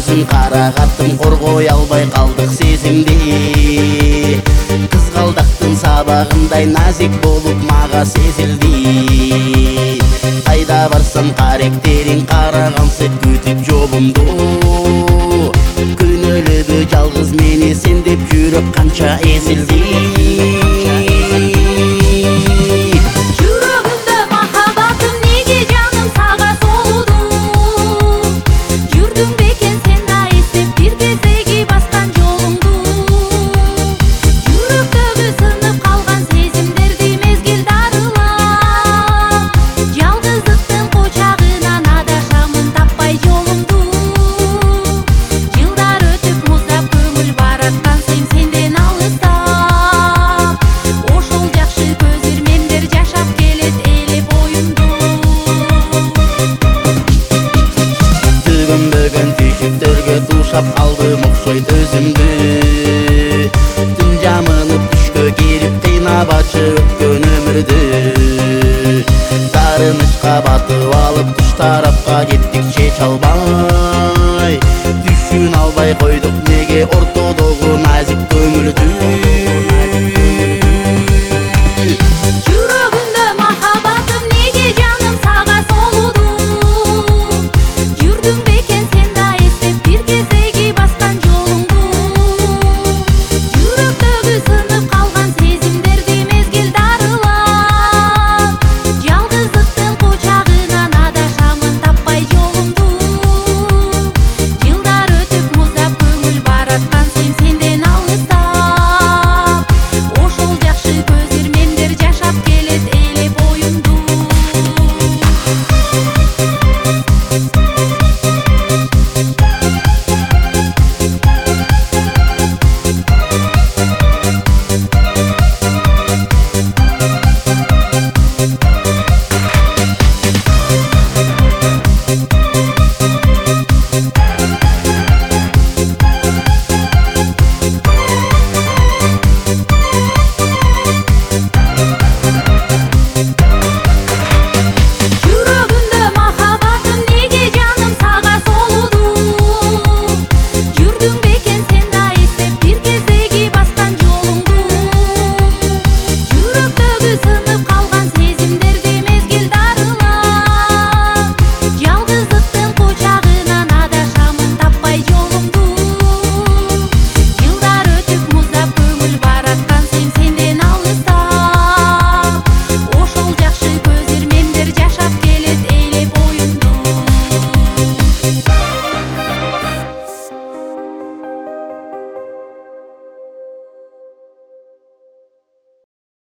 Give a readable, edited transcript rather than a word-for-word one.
барсың карагаттым, коргой албай калдык сезимди. Кызгалдактын сабагындай назик болуп мага сезилди. Кайда барсам каректериң карагансы күтүп жолумду. Күнөлүдү жалгыз мени сен деп жүрөк канча эзилди. Тушап калдым окшойт өзүмдү. Түн жамынып түшкө кирип кыйнабачы өткөн өмүрдү. Дарынычка батып алып туш тарапка кеттик чече албай. Түшүн албай койдук неге ортодо